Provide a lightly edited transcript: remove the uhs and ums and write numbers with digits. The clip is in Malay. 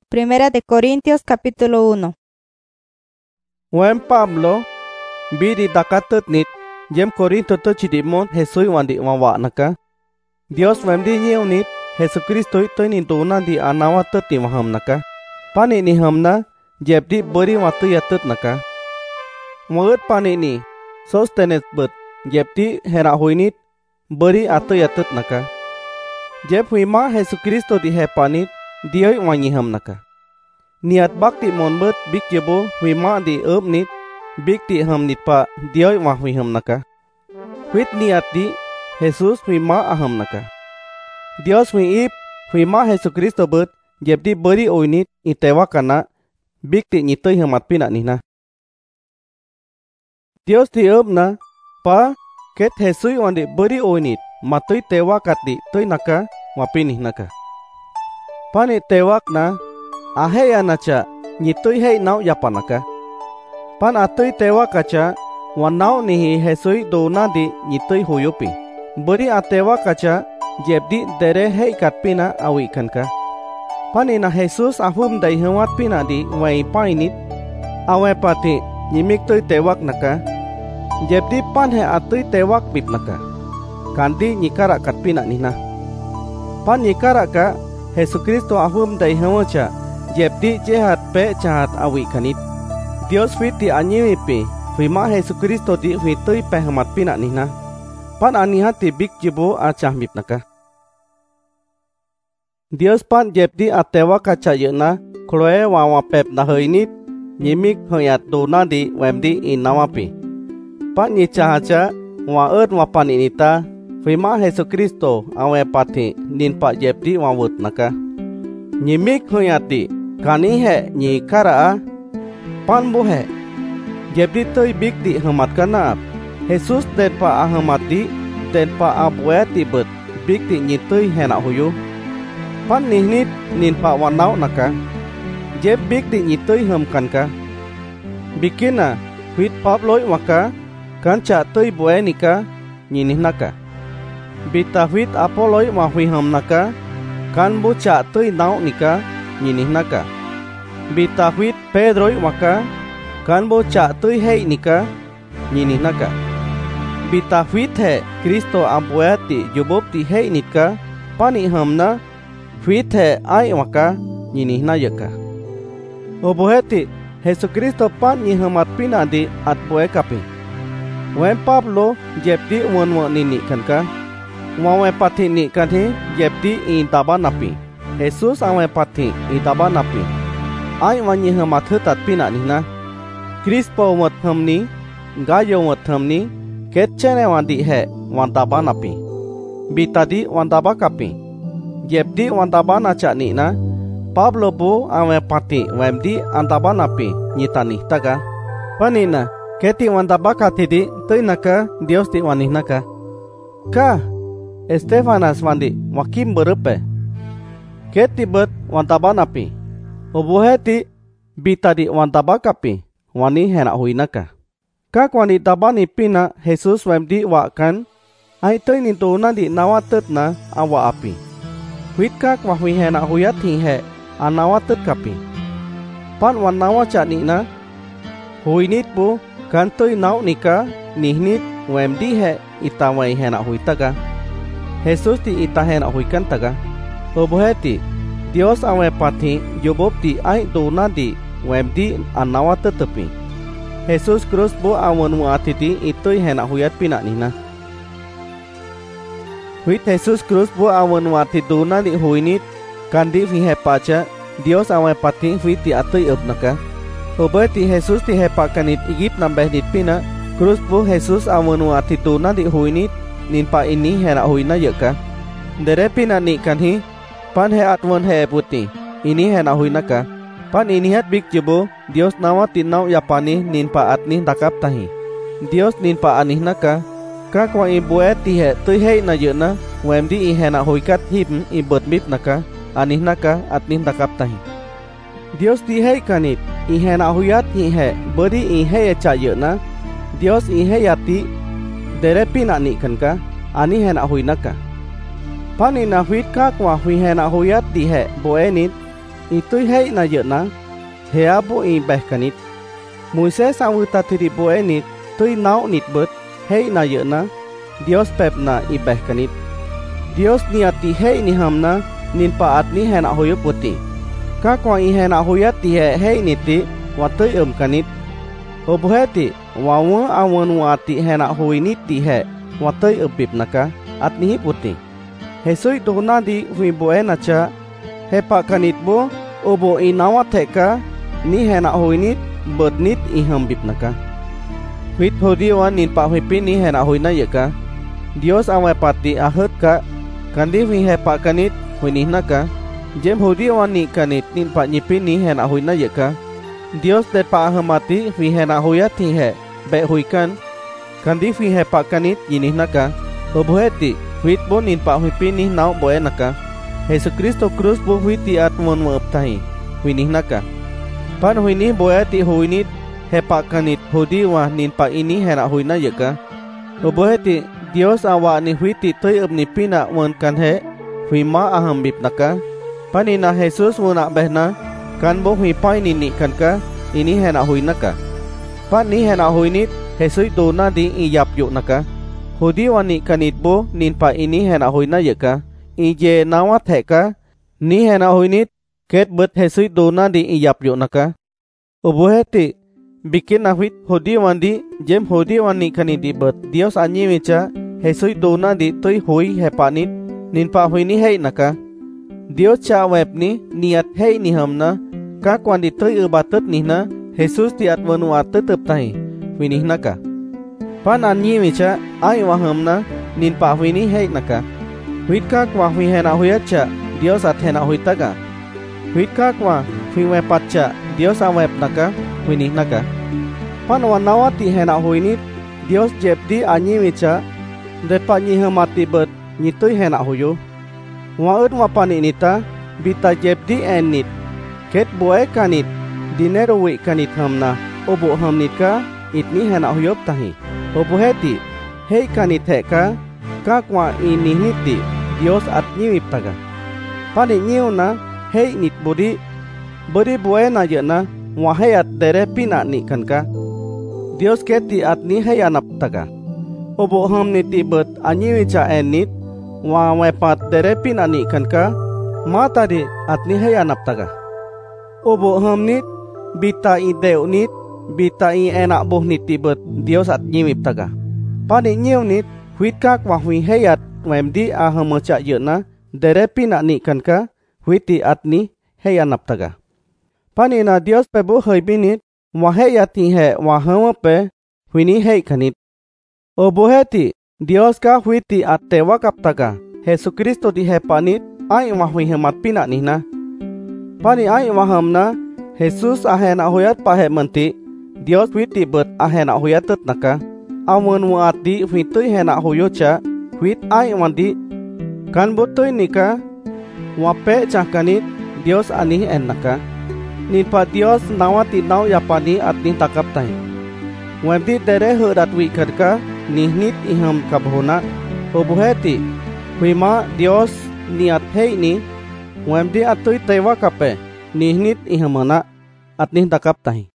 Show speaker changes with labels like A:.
A: Primera de Corintios capítulo 1.
B: Wen Pablo bidi dakatut nit jem Korinto to chidimon Jesui wandi wawa naka. Dios wemdi nyiu nit Jesucristo to ni dona di anawa tut ni waham naka. Pani ni hamna jebdi beri watu yatut naka. Mulut pani ni sostenes bet jebdi hera huinit beri atu yatut naka. Jeb huima Jesucristo di hepanit dioi wanyi ham naka. Niat bakti monbet bik jebo huima di nit bikti ham nit pa dioi wah hui ham naka. Huit niat di Jesus huima aham naka. Dios huiip huima Jesucristo bet jebdi beri oinit itewa kana bikti nyitoi hamat pina nina. Dios di na pa ket Jesui wandi beri oinit matoi tewa katdi toi naka wapinih naka. Pani tewak na aheya nacha nyitoi hei nau yapanaka. Pan atoi tewa kacha wanau nihi Jesui dona di nyitoi huyupi. Beri atewa kacha jebdi dere hei katpina awi kanka. Pani na Jesus ahum dai hewat pina di wai painit awe pati nyimik toi tewak naka. Jebdi pan he atoi tewak bip naka. Kandi nyikara katpina nina. Pan nyikara ka Jesucristo ahum dai hewacha jebdi jehat pe chahat awi kanit. Dios fiti anyiwi huima Jesucristo di fitoi pehemat pina nina. Pan anihati bik jibo acah mip naka. Dios pan jebdi atewa kaca yena kloe wawa pep na heinit nyimik hoyat dona di wemdi inawapi. Pan nyicahaca waet wapan inita huima Jesucristo awe pati nin pak jebdi wawut naka. Nyimik hoyati kanihe nyikara pan buhe jebdi toi bikti hemat kana Jesus den pa ahamati den pa abueti bet bikti nyitoi hena huyu. Pan nihnit nin pa wanau naka jeb bikti nyitoi hem kanka. Bikina huit Pabloi waka kanca toi bue nika nyinih naka. Bita huit Apoloi wahui hem naka kan bu ca toi nau nika nyinih naka. Bita huit Pedroi waka kan bu ca toi hei nika nyinih naka. Bita huit he Kristo ambueti jubob ti hei nika pani hamna huit he ai waka nyinih na yaka. Oboheti Jesucristo pan nyihamat pina di at bue kapi. Wen Pablo jebdi won nini kanka. Wawe pati ni kanhi jebdi intaba napi. Jesus awe pati intaba napi. Ai wanyi hamat hetat pina nina. Crispo wat hamni, Gayo wat hamni, ketchene wandi he wantaba napi. Bitadi wantaba kapi. Jebdi wantaba naca nina. Pablo bu awe pati wemdi antaba napi nyitani taga. Panina keti wantaba katidi toi naka Dios di wanih naka. Ka Estefanas wandi wakim berepe. Keti bet wantaba napi. Obuheti bitadi wantaba kapi wani hena huinaka. Kak wani tabani pina Jesus wemdi wakan ai toi ni tuna di nawatet na awa api. Huit kak wahui hena huyat he anawatet kapi. Pan wanawa cani na huinit bu kan toi nau nika nihnit wemdi he itawai hena huitaga. Jesus ti ita hena huikan taga. Oboheti Dios awe pati jobob ti ai dona di wemdi anawatet tepi. Jesus Krus bo awon muatiti itoi hena huyat pina nina. Huit Jesus Krus bo awon muati dona di huinit kandi fi hepaca Dios awe pati huit ti atoi naka. Obeti Jesus ti hepakanit igip nambah dit pina Krus bo Jesus awon muati dona di huinit ninpa ini hena huina yeka. Dere pina ni kanhi pan he atwon he puti ini hena huinaka. Pan inihat bik jebo Dios nawa tinau yapani ninpa atnih dakap tahi. Dios ninpa anih naka kakwa ibuet tihe toi hei na yena wemdi i hena huikat him i bet mip naka anih naka atnih dakap tahi. Dios ti hei kanit i hena huyat hi he beri i hei ca yena. Dios i hei ati dere pina ni kanka ani hena huinaka. Pan ina huit kakwa hui hena huyat di he boenit Itu hei na yena, hea bo in beh kanit. Moises awuta tiri bo enit, tui nau nit bet, hei na yena, Dios pep na i beh kanit. Dios niati hei ni hamna, nin paat ni hena hoyo puti. Kakwa i hena hoyat ti hei niti, watui kanit. Obuheti, wawa awan wati hena hoi niti he, watui bib naka, at nihi puti. Hesui dona di hui bo enacha, he pa kanit bo, obo inawa teka, ni hena hoi nit, bet nit i hambib naka. Huit hodiwa nin pa huipi ni hena hoi na yeka. Dios awe pati ahet ka, kandi hui he pa kanit, hui nih naka. Jem hodiwa ni kanit nin pa nyipi ni hena hoi na yeka. Dios det pa ahamati hui hena hoya ti he, be hui kan. Kandi hui he pa kanit yinih naka. Obuheti, huit bo nin pa huipi ni nau boe naka. Yesus Kristo krus bo hui ti at mon mauptahi, hui nih naka. Pan hui nih boe ti hui nit, he pa kanit hodiwa nin pa ini hena hoi na yeka. Obuheti, Dios awa ni hui ti toi ni pina wan kan he, hui ma aham bib naka. Panina Jesus wuna behna, kan bo hui pai ni kan ka, ini hena hui naka. Pan ni hena hui nit, Jesus do na di i yap yuk naka. Hodi wani kanit bo nin pa ini hena hui na yeka. I je nawa theka, ni hena hui nit, ket bet Jesus do na di i yap yuk naka. Obuheti, bikin nahwit hodi wandi, jem hodi wani kanit di bet, Dios anyi mecha, Jesus do na di toi hui hepa nit, nin pa hui ni hei naka. Dios cha web ni niat hei ni hamna, ka kwandi toi batet ni na, Jesus tiat wanu atet tahi, hui ni naka. Pan anyi mecha, ai wa hamna, nin pa hui ni hei naka. Huit ka kwa hui hena hui acha, Dios at hena hui taga. Huit ka kwa hui wepat cha, Dios a web naka, hui ni naka. Pan wanawa ti hena hui nit, Dios jebdi anyi mecha, depa nyi hamati bet, nyitui hena huyo. Waut wapani nita, bita jebdi enit, ket boe kanit, dinero wi kanit hamna, obo hamnit ka, itni hena huyop tahi. Obo heti, hei kanit heka, kakwa ini niti, Dios at nyiwip taga. Pani nyiw na, hei nit bodi boe na yena, wahai at dere pina ni kanka. Dios keti at ni hei anap taga. Obo hamniti bet anyiwi cha enit, wa wepat dere pina ni kanka, mata di at ni hei anap taga. Obo hamnit, bita i deu nit, bita i enak boh niti bet, Dios at nyiwip taga. Pani nyiw nit, huit kak wa hui hei at wemdi a hamacha yena, dere pina ni kanka, huiti at ni hei anap taga. Pani na Dios pe bo hei binit, wa hei at ni he wa hama pe, hui ni hei kanit. Obo heti, Dios ka huiti at tewa kap taga, Yesus Kristo di he panit, ai wa hui hemat pina ni na. Pani ai wa hamna, Jesus a hena huyat pa he menti, Dios huiti bet a hena huyat tet naka. Awan waat di huitui hena huyo cha, huit ai wandi, kan butui nika, wape cah kanit, Dios anih en naka. Nin pa Dios nawati naw yapani at nih takap tahi. Wemdi dere herat wi kadka, nih nit iham kabhona, obuheti, huima Dios niat hei ni, wemdi atui tewa kape, nih nit ihamana, at nih takap tahi.